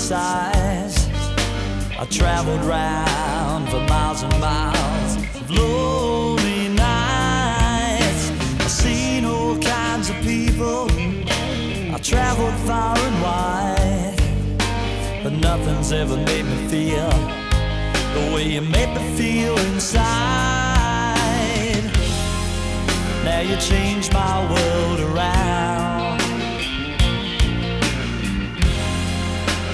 sighs. I traveled round for miles and miles of lonely nights. I've seen all kinds of people. I traveled far and wide, but nothing's ever made me feel the way you made me feel inside. Now you changed my world around.